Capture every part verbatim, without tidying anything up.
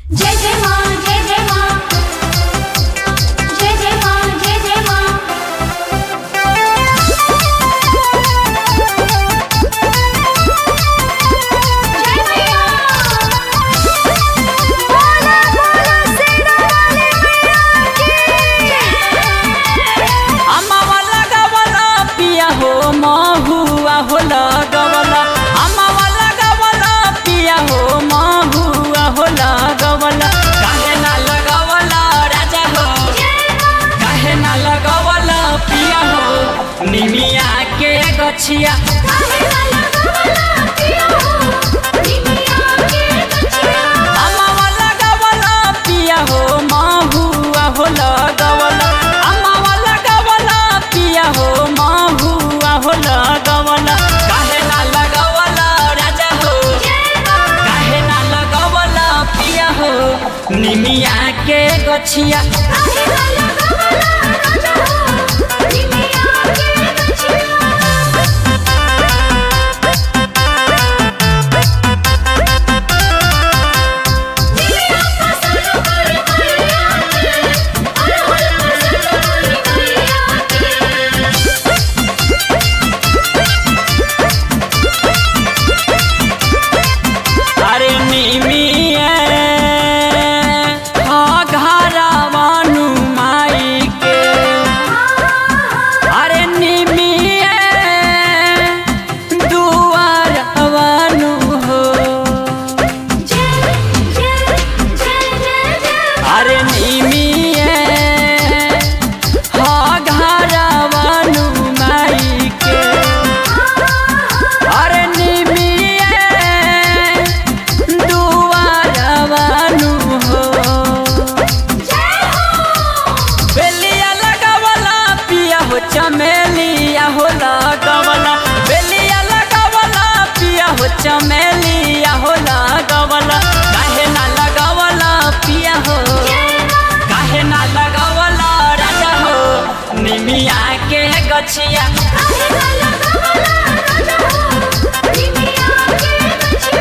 जय जय माँ जय जय माँ जय जय माँ जय जय माँ जय मैया बोला बोला सेना वाले मैया की अम्मा वाला गवला पिया हो महुआ हो लगवला अम्मा वाला गवला पिया हो महुआ हो लगवला काहे ना लगवला राजा हो काहे ना लगवला पिया हो निमिया के गछिया काहे ना लगवला पिया हो निमिया के गछिया अम्मा वाला गवला पिया हो महुआ हो लगवला अम्मा वाला गवला पिया हो महुआ हो लगवला काहे ना लगवला राजा हो काहे ना लगवला पिया हो निमिया के गछिया काहे ना लगवला राजा हो निमिया के गछिया निमिया पसंद कर मैया के अरहुल पसंद कर मैया के अरे निमिया हाँ घरवानु माई के अरे निमिया दुआरवानु हो जय जय जय जय जय अरे निमिया हाँ घरवानु माई के अरे निमिया दुआरवानु हो जय हो बेलिया लगावला पिया हो चमेलिया हो लगावला बेलिया लगावला पिया हो चमेलिया हो लगावला काहे ना लगावला पिया हो काहे ना लगावला राजा हो निमिया के गछिया काहे ना लगवला राजा हो निमिया के गछिया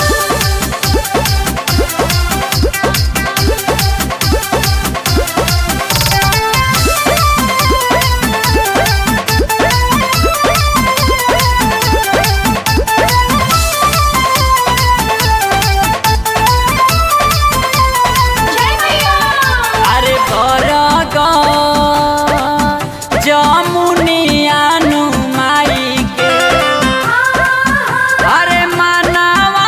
जय मैया अरे बरग जमुनियानु माई के अरे मानवा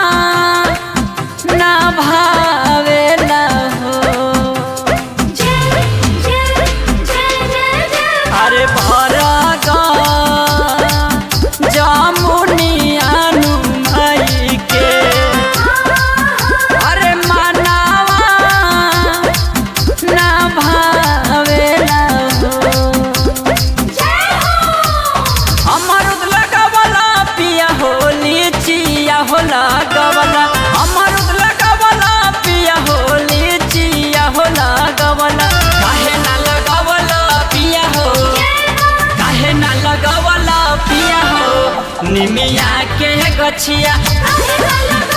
ना भावेला हो जय जय जय जय जय अरे भरग जमुनियानु माई के अरे मानवा ना भावेला हो जय हो अमरुद लगावला पिया हो लीचिया हो लगावला अमरुद लगावला पिया हो लीचिया हो लगावला काहे ना लगावला पिया हो काहे ना लगावला पिया हो निमिया के गछिया काहे ना लगवला